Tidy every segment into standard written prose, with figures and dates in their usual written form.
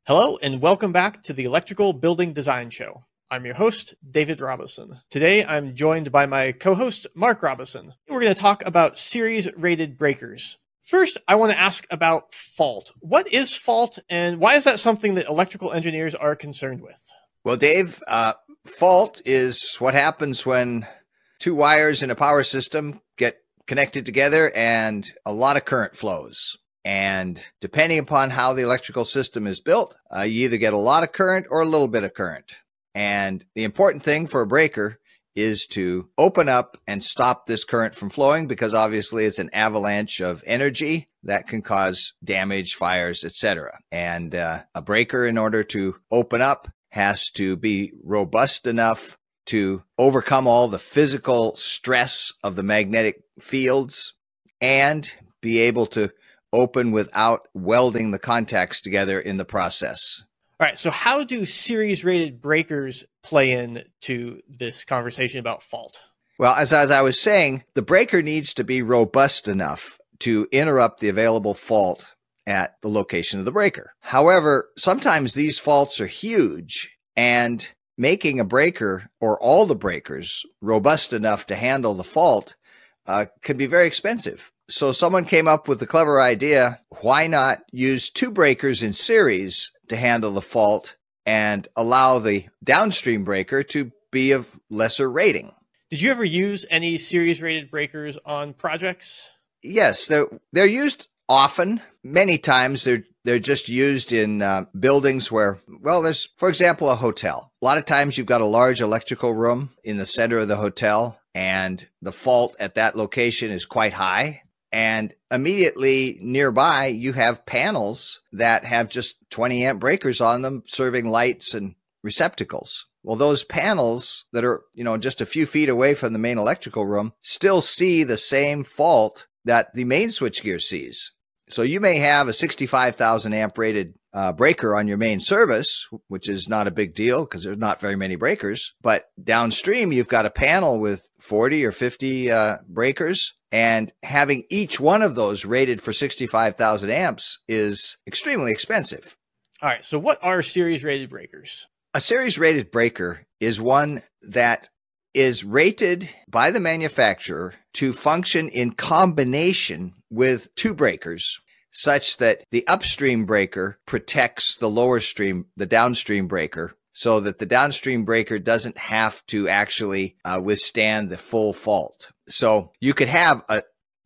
Hello and welcome back to the Electrical Building Design Show. I'm your host, David Robison. Today I'm joined by my co-host, Mark Robison. We're going to talk about series-rated breakers. First, I want to ask about fault. What is fault and why is that something that electrical engineers are concerned with? Well, Dave, fault is what happens when two wires in a power system get connected together and a lot of current flows. And depending upon how the electrical system is built, you either get a lot of current or a little bit of current. And the important thing for a breaker is to open up and stop this current from flowing, because obviously it's an avalanche of energy that can cause damage, fires, etc. And a breaker, in order to open up, has to be robust enough to overcome all the physical stress of the magnetic fields and be able to open without welding the contacts together in the process. All right, so how do series-rated breakers play into this conversation about fault? Well, as I was saying, the breaker needs to be robust enough to interrupt the available fault at the location of the breaker. However, sometimes these faults are huge, and making a breaker or all the breakers robust enough to handle the fault can be very expensive. So someone came up with the clever idea, why not use two breakers in series to handle the fault and allow the downstream breaker to be of lesser rating? Did you ever use any series-rated breakers on projects? Yes, they're used often. Many times they're just used in buildings where, well, there's, for example, a hotel. A lot of times you've got a large electrical room in the center of the hotel, and the fault at that location is quite high. And immediately nearby, you have panels that have just 20 amp breakers on them serving lights and receptacles. Well, those panels that are, just a few feet away from the main electrical room still see the same fault that the main switchgear sees. So you may have a 65,000 amp rated breaker on your main service, which is not a big deal because there's not very many breakers. But downstream, you've got a panel with 40 or 50 breakers. And having each one of those rated for 65,000 amps is extremely expensive. All right, so what are series-rated breakers? A series-rated breaker is one that is rated by the manufacturer to function in combination with two breakers, such that the upstream breaker protects the downstream breaker, so that the downstream breaker doesn't have to actually withstand the full fault. So you could have a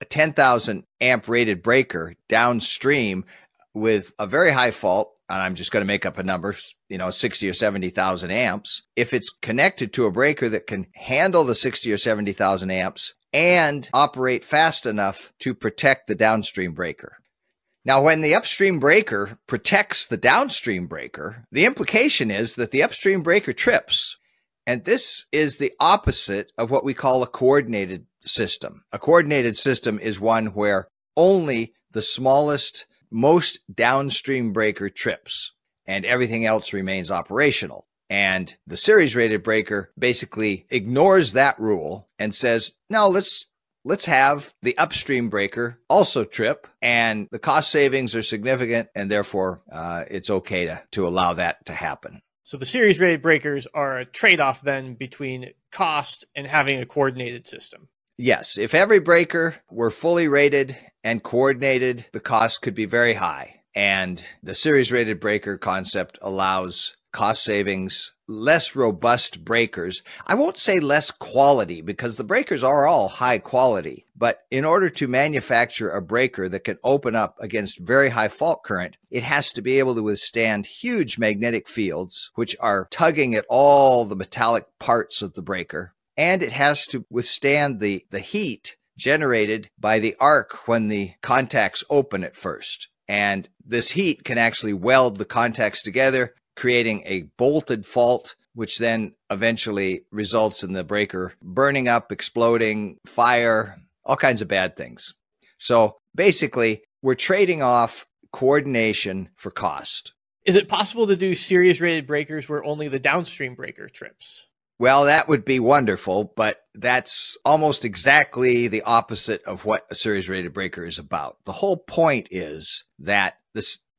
10,000 amp rated breaker downstream with a very high fault, and I'm just going to make up a number, 60 or 70,000 amps. If it's connected to a breaker that can handle the 60 or 70,000 amps and operate fast enough to protect the downstream breaker. Now, when the upstream breaker protects the downstream breaker, the implication is that the upstream breaker trips. And this is the opposite of what we call a coordinated system. A coordinated system is one where only the smallest, most downstream breaker trips and everything else remains operational. And the series-rated breaker basically ignores that rule and says, no, let's have the upstream breaker also trip, and the cost savings are significant, and therefore it's okay to allow that to happen. So the series-rated breakers are a trade-off then between cost and having a coordinated system. Yes, if every breaker were fully rated and coordinated, the cost could be very high. And the series-rated breaker concept allows cost savings, less robust breakers. I won't say less quality, because the breakers are all high quality. But in order to manufacture a breaker that can open up against very high fault current, it has to be able to withstand huge magnetic fields, which are tugging at all the metallic parts of the breaker. And it has to withstand the heat generated by the arc when the contacts open at first. And this heat can actually weld the contacts together, creating a bolted fault, which then eventually results in the breaker burning up, exploding, fire, all kinds of bad things. So basically, we're trading off coordination for cost. Is it possible to do series-rated breakers where only the downstream breaker trips? Well, that would be wonderful, but that's almost exactly the opposite of what a series-rated breaker is about. The whole point is that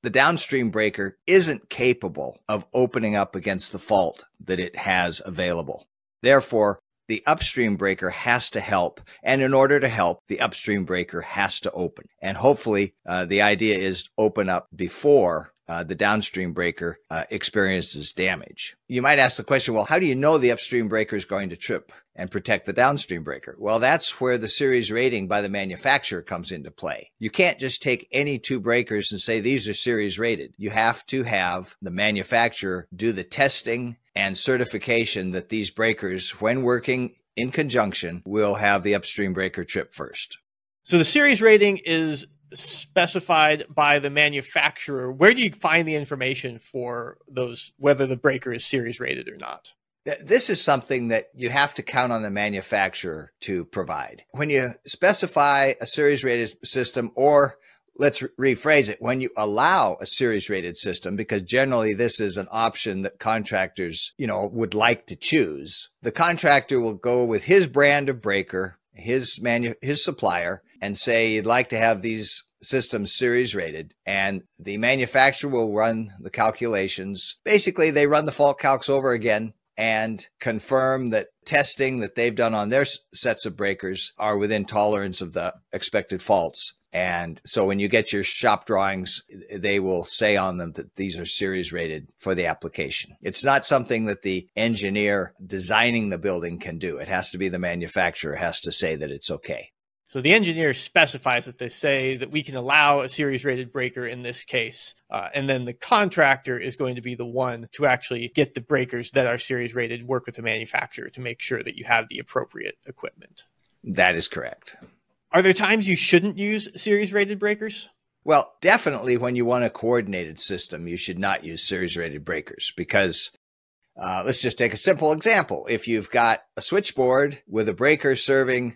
the downstream breaker isn't capable of opening up against the fault that it has available. Therefore, the upstream breaker has to help. And in order to help, the upstream breaker has to open. And hopefully, the idea is open up before the downstream breaker experiences damage. You might ask the question, well, how do you know the upstream breaker is going to trip and protect the downstream breaker? Well, that's where the series rating by the manufacturer comes into play. You can't just take any two breakers and say these are series rated. You have to have the manufacturer do the testing and certification that these breakers, when working in conjunction, will have the upstream breaker trip first. So the series rating is specified by the manufacturer. Where do you find the information for those, whether the breaker is series rated or not? This is something that you have to count on the manufacturer to provide. When you specify a series rated system, or let's rephrase it, when you allow a series rated system, because generally this is an option that contractors, would like to choose, the contractor will go with his brand of breaker, his supplier, and say you'd like to have these systems series rated, and the manufacturer will run the calculations. Basically, they run the fault calcs over again and confirm that testing that they've done on their sets of breakers are within tolerance of the expected faults. And so when you get your shop drawings, they will say on them that these are series rated for the application. It's not something that the engineer designing the building can do. It has to be the manufacturer has to say that it's okay. So the engineer specifies that they say that we can allow a series rated breaker in this case. And then the contractor is going to be the one to actually get the breakers that are series rated, work with the manufacturer to make sure that you have the appropriate equipment. That is correct. Are there times you shouldn't use series rated breakers? Well, definitely when you want a coordinated system, you should not use series rated breakers because let's just take a simple example. If you've got a switchboard with a breaker serving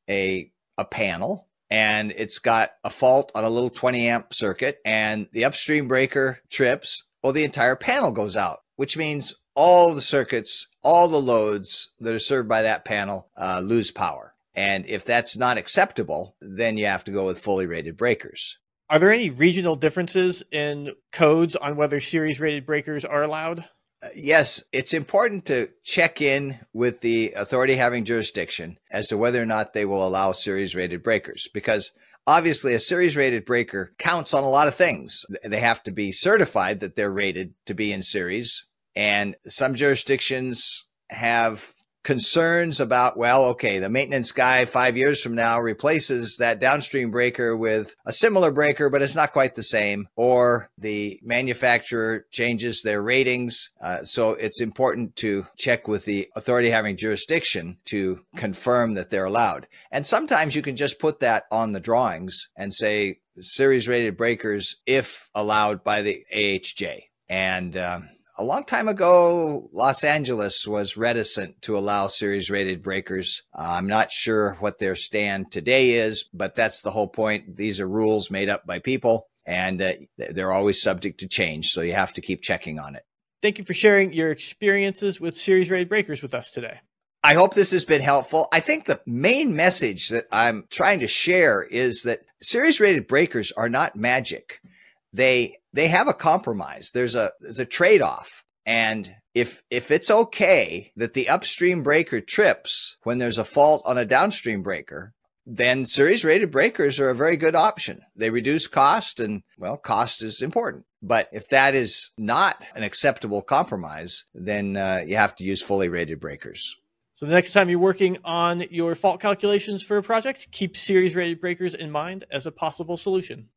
a panel and it's got a fault on a little 20 amp circuit and the upstream breaker trips, well, the entire panel goes out, which means all the circuits, all the loads that are served by that panel lose power. And if that's not acceptable, then you have to go with fully rated breakers. Are there any regional differences in codes on whether series rated breakers are allowed? Yes, it's important to check in with the authority having jurisdiction as to whether or not they will allow series rated breakers, because obviously a series rated breaker counts on a lot of things. They have to be certified that they're rated to be in series, and some jurisdictions have concerns about, well, okay, the maintenance guy 5 years from now replaces that downstream breaker with a similar breaker, but it's not quite the same, or the manufacturer changes their ratings. So it's important to check with the authority having jurisdiction to confirm that they're allowed. And sometimes you can just put that on the drawings and say series rated breakers if allowed by the AHJ. And a long time ago, Los Angeles was reticent to allow series rated breakers. I'm not sure what their stand today is, but that's the whole point. These are rules made up by people, and they're always subject to change. So you have to keep checking on it. Thank you for sharing your experiences with series rated breakers with us today. I hope this has been helpful. I think the main message that I'm trying to share is that series rated breakers are not magic. They have a compromise. There's a trade-off. And if it's okay that the upstream breaker trips when there's a fault on a downstream breaker, then series rated breakers are a very good option. They reduce cost, and well, cost is important. But if that is not an acceptable compromise, then you have to use fully rated breakers. So the next time you're working on your fault calculations for a project, keep series rated breakers in mind as a possible solution.